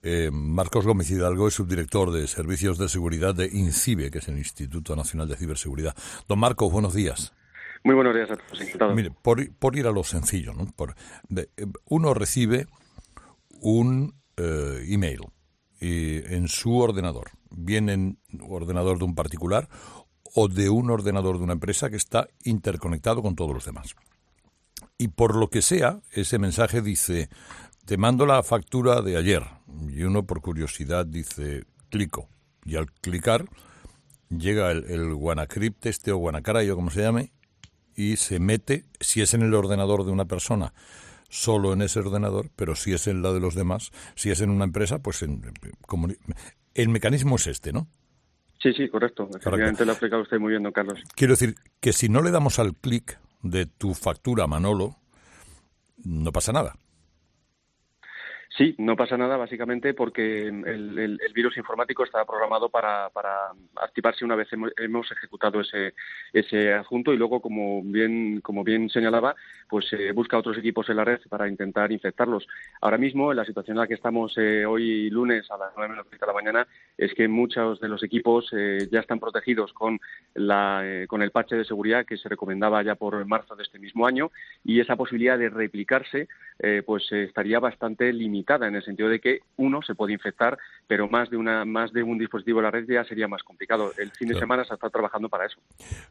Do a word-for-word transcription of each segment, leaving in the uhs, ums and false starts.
Eh, Marcos Gómez Hidalgo es subdirector de Servicios de Seguridad de INCIBE, que es el Instituto Nacional de Ciberseguridad. Don Marcos, buenos días. Muy buenos días a todos, encantado. Mire, por, por ir a lo sencillo, ¿no? Por, de, uno recibe un eh, email y en su ordenador, bien en ordenador de un particular o de un ordenador de una empresa que está interconectado con todos los demás. Y por lo que sea, ese mensaje dice, te mando la factura de ayer. Y uno por curiosidad dice, clico. Y al clicar, llega el, el WannaCrypt este o WannaCry o como se llame, y se mete, si es en el ordenador de una persona, solo en ese ordenador, pero si es en la de los demás, si es en una empresa, pues en, como, el mecanismo es este, ¿no? Sí, sí, correcto. Efectivamente lo ha explicado usted muy bien, don Carlos. Quiero decir que si no le damos al clic de tu factura, Manolo, no pasa nada. Sí, no pasa nada básicamente porque el, el, el virus informático está programado para, para activarse una vez hemos, hemos ejecutado ese, ese adjunto y luego, como bien, como bien señalaba, pues eh, busca otros equipos en la red para intentar infectarlos. Ahora mismo, en la situación en la que estamos eh, hoy lunes a las nueve menos treinta de la mañana, es que muchos de los equipos eh, ya están protegidos con, la, eh, con el parche de seguridad que se recomendaba ya por marzo de este mismo año, y esa posibilidad de replicarse eh, pues eh, estaría bastante limitada, en el sentido de que uno se puede infectar, pero más de una más de un dispositivo de la red ya sería más complicado. El fin de Claro. semana se está trabajando para eso.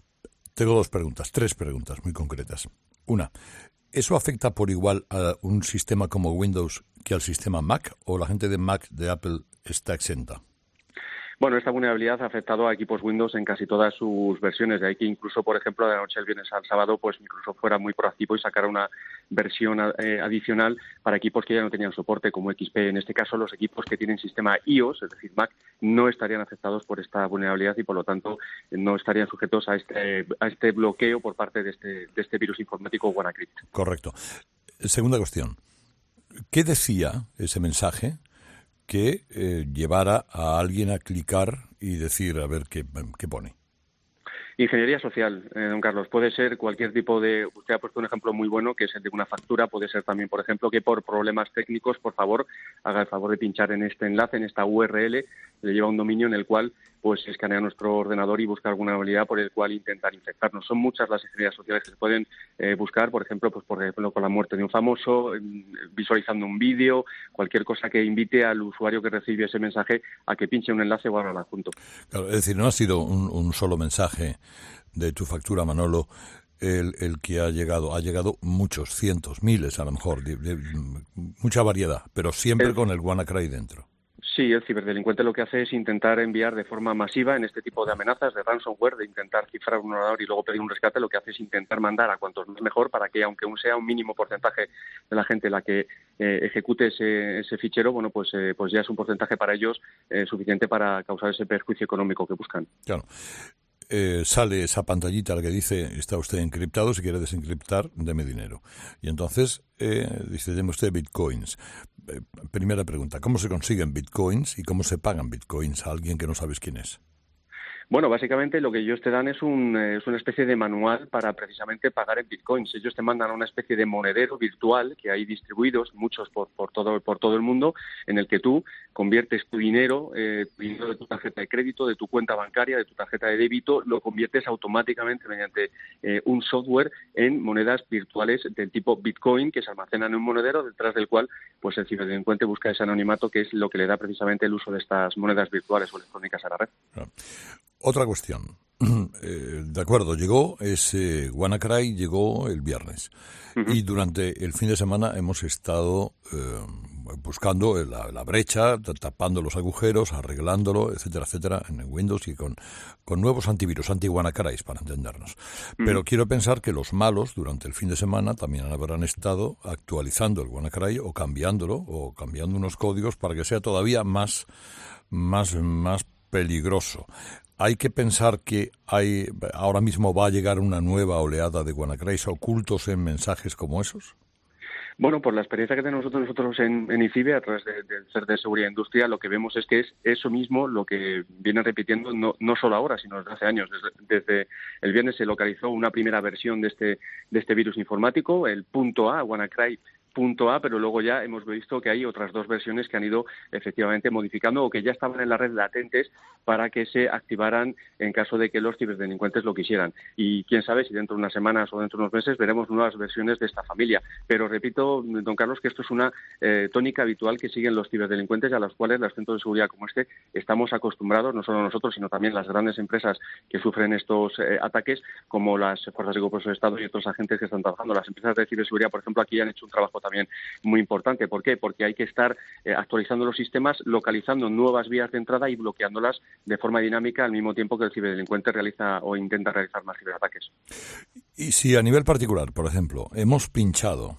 Tengo dos preguntas, tres preguntas muy concretas. Una, ¿eso afecta por igual a un sistema como Windows que al sistema Mac, o la gente de Mac de Apple está exenta? Bueno, esta vulnerabilidad ha afectado a equipos Windows en casi todas sus versiones. De ahí que incluso, por ejemplo, de la noche del viernes al sábado, pues Microsoft fuera muy proactivo y sacara una versión eh, adicional para equipos que ya no tenían soporte, como X P. En este caso, los equipos que tienen sistema iOS, es decir, Mac, no estarían afectados por esta vulnerabilidad y, por lo tanto, no estarían sujetos a este, a este bloqueo por parte de este, de este virus informático WannaCrypt. Correcto. Segunda cuestión. ¿Qué decía ese mensaje que eh, llevara a alguien a clicar y decir, a ver qué, qué pone? Ingeniería social, eh, don Carlos. Puede ser cualquier tipo de... Usted ha puesto un ejemplo muy bueno, que es el de una factura. Puede ser también, por ejemplo, que por problemas técnicos, por favor, haga el favor de pinchar en este enlace, en esta U R L, le lleva un dominio en el cual pues escanea nuestro ordenador y busca alguna habilidad por el cual intentar infectarnos. Son muchas las ingenierías sociales que se pueden eh, buscar, por ejemplo, pues por ejemplo con la muerte de un famoso, eh, visualizando un vídeo, cualquier cosa que invite al usuario que recibe ese mensaje a que pinche un enlace o haga el adjunto. Claro, es decir, no ha sido un, un solo mensaje de tu factura, Manolo, el, el que ha llegado. Ha llegado muchos, cientos, miles a lo mejor, de, de, mucha variedad, pero siempre el... con el WannaCry dentro. Sí, el ciberdelincuente lo que hace es intentar enviar de forma masiva en este tipo de amenazas de ransomware, de intentar cifrar un ordenador y luego pedir un rescate. Lo que hace es intentar mandar a cuantos más mejor para que, aunque sea un mínimo porcentaje de la gente la que eh, ejecute ese, ese fichero, bueno, pues, eh, pues ya es un porcentaje para ellos eh, suficiente para causar ese perjuicio económico que buscan. Claro. Eh, sale esa pantallita la que dice, está usted encriptado, si quiere desencriptar, deme dinero. Y entonces eh, dice, deme usted bitcoins. Eh, primera pregunta, ¿cómo se consiguen bitcoins y cómo se pagan bitcoins a alguien que no sabes quién es? Bueno, básicamente lo que ellos te dan es, un, es una especie de manual para precisamente pagar en bitcoins. Ellos te mandan una especie de monedero virtual que hay distribuidos, muchos por, por, todo, por todo el mundo, en el que tú conviertes tu dinero, eh, tu dinero de tu tarjeta de crédito, de tu cuenta bancaria, de tu tarjeta de débito, lo conviertes automáticamente mediante eh, un software en monedas virtuales del tipo Bitcoin, que se almacenan en un monedero detrás del cual pues el ciberdelincuente busca ese anonimato, que es lo que le da precisamente el uso de estas monedas virtuales o electrónicas a la red. Claro. Otra cuestión. Eh, de acuerdo, llegó ese WannaCry, llegó el viernes. Uh-huh. Y durante el fin de semana hemos estado eh, buscando la, la brecha, tapando los agujeros, arreglándolo, etcétera, etcétera, en Windows y con, con nuevos antivirus, anti-WannaCry, para entendernos. Uh-huh. Pero quiero pensar que los malos, durante el fin de semana, también habrán estado actualizando el WannaCry o cambiándolo, o cambiando unos códigos para que sea todavía más, más, más peligroso. Hay que pensar que hay ahora mismo va a llegar una nueva oleada de WannaCrys ocultos en mensajes como esos. Bueno, por la experiencia que tenemos nosotros, nosotros en, en INCIBE, a través del de, C E R de Seguridad Industrial, lo que vemos es que es eso mismo lo que viene repitiendo no, no solo ahora, sino desde hace años. Desde, desde el viernes se localizó una primera versión de este, de este virus informático, el punto A, WannaCry punto A, pero luego ya hemos visto que hay otras dos versiones que han ido efectivamente modificando o que ya estaban en la red latentes para que se activaran en caso de que los ciberdelincuentes lo quisieran. Y quién sabe si dentro de unas semanas o dentro de unos meses veremos nuevas versiones de esta familia. Pero repito, don Carlos, que esto es una eh, tónica habitual que siguen los ciberdelincuentes, a los cuales los centros de seguridad como este estamos acostumbrados, no solo nosotros, sino también las grandes empresas que sufren estos eh, ataques, como las fuerzas de cuerpos de Estado y otros agentes que están trabajando. Las empresas de ciberseguridad, por ejemplo, aquí han hecho un trabajo también muy importante. ¿Por qué? Porque hay que estar eh, actualizando los sistemas, localizando nuevas vías de entrada y bloqueándolas de forma dinámica al mismo tiempo que el ciberdelincuente realiza o intenta realizar más ciberataques. Y si a nivel particular, por ejemplo, hemos pinchado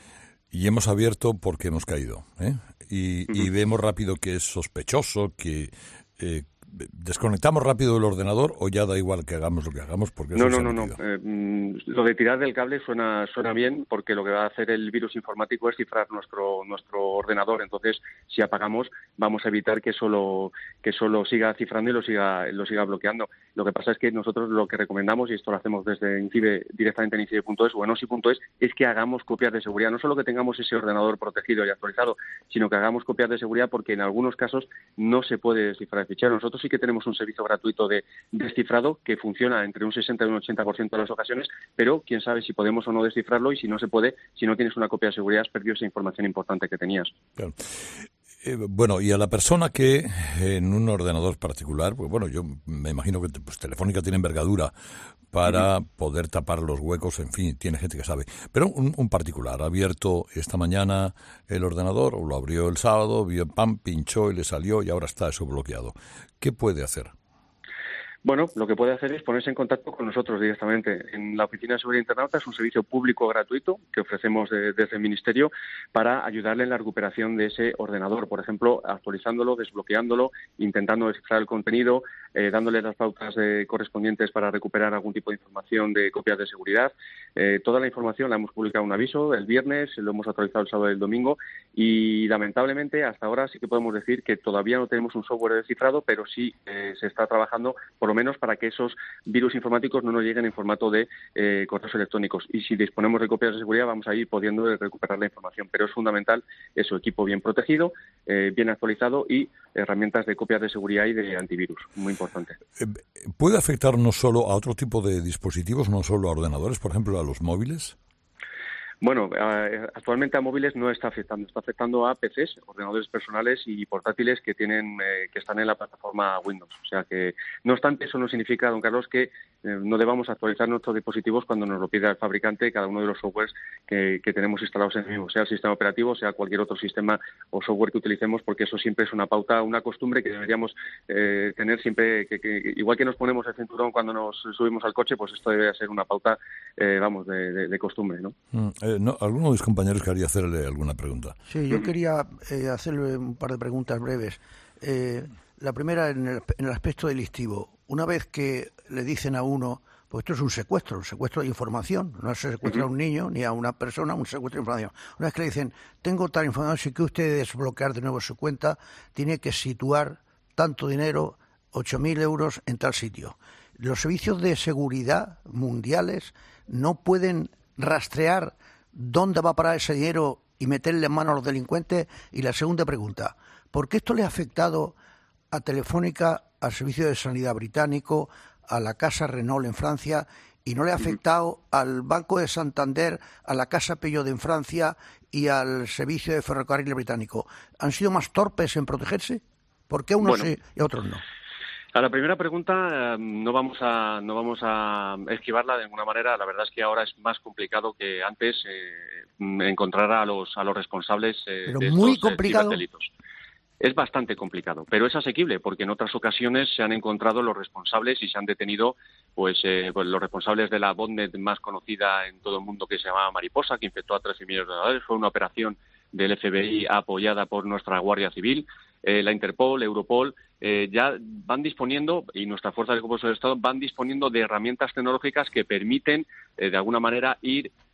y hemos abierto porque hemos caído, ¿eh? y, uh-huh. y vemos rápido que es sospechoso, que... Eh, ¿desconectamos rápido el ordenador o ya da igual que hagamos lo que hagamos? Porque no, no, no, no. Eh, lo de tirar del cable suena suena bien, porque lo que va a hacer el virus informático es cifrar nuestro nuestro ordenador. Entonces, si apagamos, vamos a evitar que solo que solo siga cifrando y lo siga lo siga bloqueando. Lo que pasa es que nosotros lo que recomendamos, y esto lo hacemos desde Incibe, directamente en incibe punto es o en osi punto es, es que hagamos copias de seguridad. No solo que tengamos ese ordenador protegido y actualizado, sino que hagamos copias de seguridad, porque en algunos casos no se puede descifrar el fichero. Nosotros sí que tenemos un servicio gratuito de descifrado que funciona entre un sesenta y un ochenta por ciento de las ocasiones, pero quién sabe si podemos o no descifrarlo, y si no se puede, si no tienes una copia de seguridad, has perdido esa información importante que tenías. Claro. Eh, bueno, y a la persona que en un ordenador particular, pues bueno, yo me imagino que pues, Telefónica tiene envergadura para uh-huh. poder tapar los huecos, en fin, tiene gente que sabe. Pero un, un particular ha abierto esta mañana el ordenador, o lo abrió el sábado, vio, pam, pinchó y le salió y ahora está eso bloqueado. ¿Qué puede hacer? Bueno, lo que puede hacer es ponerse en contacto con nosotros directamente. En la Oficina de Seguridad Internauta es un servicio público gratuito que ofrecemos de, desde el Ministerio para ayudarle en la recuperación de ese ordenador. Por ejemplo, actualizándolo, desbloqueándolo, intentando descifrar el contenido, eh, dándole las pautas eh, correspondientes para recuperar algún tipo de información de copias de seguridad. Eh, toda la información la hemos publicado un aviso el viernes, lo hemos actualizado el sábado y el domingo, y lamentablemente hasta ahora sí que podemos decir que todavía no tenemos un software descifrado, pero sí eh, se está trabajando por lo menos para que esos virus informáticos no nos lleguen en formato de eh, correos electrónicos. Y si disponemos de copias de seguridad, vamos a ir pudiendo recuperar la información. Pero es fundamental eso, equipo bien protegido, eh, bien actualizado y herramientas de copias de seguridad y de antivirus. Muy importante. ¿Puede afectar no solo a otro tipo de dispositivos, no solo a ordenadores, por ejemplo, a los móviles? Bueno, actualmente a móviles no está afectando, está afectando a P Cs, ordenadores personales y portátiles que tienen eh, que están en la plataforma Windows. O sea que, no obstante, eso no significa, don Carlos, que eh, no debamos actualizar nuestros dispositivos cuando nos lo pida el fabricante, cada uno de los softwares que, que tenemos instalados en el mismo, sea el sistema operativo, sea cualquier otro sistema o software que utilicemos, porque eso siempre es una pauta, una costumbre que deberíamos eh, tener siempre, que, que igual que nos ponemos el cinturón cuando nos subimos al coche, pues esto debería ser una pauta, eh, vamos, de, de, de costumbre, ¿no? Mm, eh, no, alguno de mis compañeros quería hacerle alguna pregunta. Sí, yo quería eh, hacerle un par de preguntas breves. Eh, la primera, en el, en el aspecto delictivo. Una vez que le dicen a uno, pues esto es un secuestro, un secuestro de información, no se secuestra a un niño ni a una persona, un secuestro de información. Una vez que le dicen, tengo tal información, si que usted desbloquear de nuevo su cuenta, tiene que situar tanto dinero, ocho mil euros, en tal sitio. Los servicios de seguridad mundiales no pueden rastrear dónde va a parar ese dinero y meterle en mano a los delincuentes. Y la segunda pregunta, ¿por qué esto le ha afectado a Telefónica, al Servicio de Sanidad británico, a la Casa Renault en Francia, y no le ha afectado al Banco de Santander, a la Casa Peugeot en Francia y al Servicio de Ferrocarril británico? ¿Han sido más torpes en protegerse? ¿Por qué a unos bueno. sí y a otros no? A la primera pregunta, eh, no vamos a no vamos a esquivarla de ninguna manera. La verdad es que ahora es más complicado que antes eh, encontrar a los a los responsables eh, Pero de muy estos complicado. eh, ciberdelitos. Es bastante complicado, pero es asequible, porque en otras ocasiones se han encontrado los responsables y se han detenido pues, eh, pues los responsables de la botnet más conocida en todo el mundo, que se llamaba Mariposa, que infectó a trece millones de dólares. Fue una operación del F B I apoyada por nuestra Guardia Civil. Eh, la Interpol, Europol, eh, ya van disponiendo, y nuestras fuerzas de cuerpos del Estado van disponiendo de herramientas tecnológicas que permiten, eh, de alguna manera, ir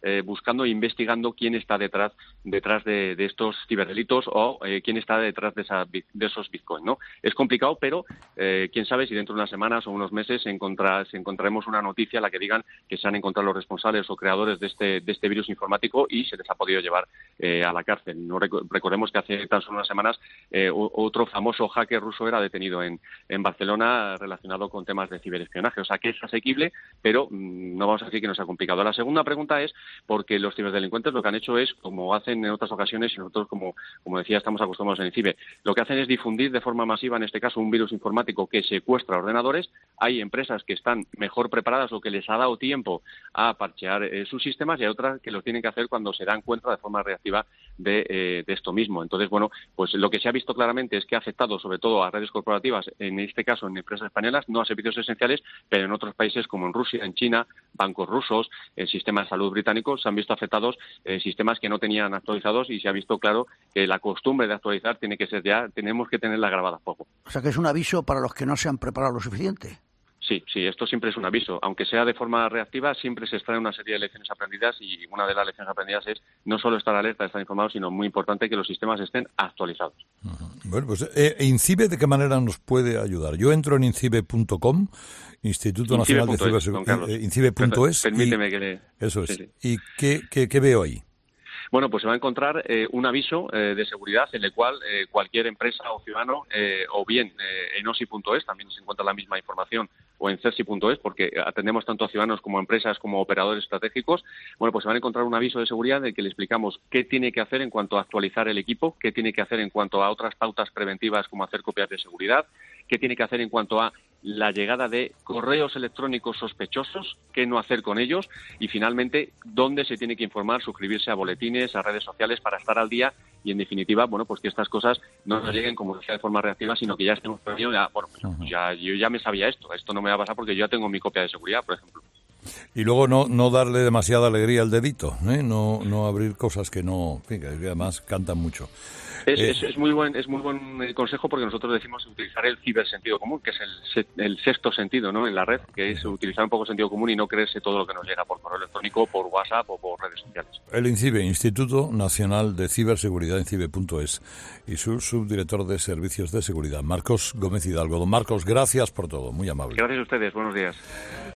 eh, buscando e investigando quién está detrás detrás de, de estos ciberdelitos o eh, quién está detrás de, esa, de esos bitcoins, ¿no? Es complicado, pero eh, quién sabe si dentro de unas semanas o unos meses encontrar, si encontraremos una noticia en la que digan que se han encontrado los responsables o creadores de este de este virus informático y se les ha podido llevar eh, a la cárcel. No rec- recordemos que hace tan solo unas semanas eh, otro famoso hacker ruso era detenido en, en Barcelona relacionado con temas de ciberespionaje. O sea que es asequible, pero mmm, no vamos a decir que nos ha complicado. La segunda pregunta es porque los ciberdelincuentes lo que han hecho es, como hacen en otras ocasiones, y nosotros, como, como decía, estamos acostumbrados en INCIBE, lo que hacen es difundir de forma masiva, en este caso, un virus informático que secuestra ordenadores. Hay empresas que están mejor preparadas o que les ha dado tiempo a parchear eh, sus sistemas, y hay otras que lo tienen que hacer cuando se dan cuenta de forma reactiva de, eh, de esto mismo. Entonces, bueno, pues lo que se ha visto claramente es que ha afectado sobre todo a redes corporativas, en este caso en empresas españolas, no a servicios esenciales, pero en otros países como en Rusia, en China, bancos rusos, el sistema de salud británico, se han visto afectados eh, sistemas que no tenían actualizados, y se ha visto claro que la costumbre de actualizar tiene que ser ya, tenemos que tenerla grabada a fuego. O sea que es un aviso para los que no se han preparado lo suficiente. Sí, sí, esto siempre es un aviso. Aunque sea de forma reactiva, siempre se extrae una serie de lecciones aprendidas, y una de las lecciones aprendidas es no solo estar alerta, estar informados, sino muy importante que los sistemas estén actualizados. Uh-huh. Bueno, pues eh, ¿INCIBE de qué manera nos puede ayudar? Yo entro en incibe punto com, Instituto Nacional de Ciberseguridad, eh, incibe punto es. Permíteme y, que le... Eso es. Sí, sí. ¿Y qué, qué, qué veo ahí? Bueno, pues se va a encontrar eh, un aviso eh, de seguridad en el cual eh, cualquier empresa o ciudadano, eh, o bien eh, en osi punto es, también se encuentra la misma información, o en cersi punto es, porque atendemos tanto a ciudadanos como a empresas como operadores estratégicos. Bueno, pues se van a encontrar un aviso de seguridad en el que le explicamos qué tiene que hacer en cuanto a actualizar el equipo, qué tiene que hacer en cuanto a otras pautas preventivas como hacer copias de seguridad, qué tiene que hacer en cuanto a la llegada de correos electrónicos sospechosos, qué no hacer con ellos, y finalmente dónde se tiene que informar, suscribirse a boletines, a redes sociales para estar al día, y en definitiva, bueno, pues que estas cosas no nos lleguen, como decía, de forma reactiva, sino que ya estemos prevenidos. Ya, bueno, pues ya, yo ya me sabía esto, esto no me va a pasar porque yo ya tengo mi copia de seguridad, por ejemplo. Y luego no no darle demasiada alegría al dedito, ¿eh? no no abrir cosas que no, en fin, que además cantan mucho. Es, eh, es, es muy buen es muy buen consejo, porque nosotros decimos utilizar el cibersentido común, que es el, el sexto sentido, ¿no?, en la red, que es utilizar un poco el sentido común y no creerse todo lo que nos llega por correo electrónico, por WhatsApp o por redes sociales. El INCIBE, Instituto Nacional de Ciberseguridad, incibe punto es, y su subdirector de Servicios de Seguridad, Marcos Gómez Hidalgo. Don Marcos, gracias por todo, muy amable. Gracias a ustedes, buenos días.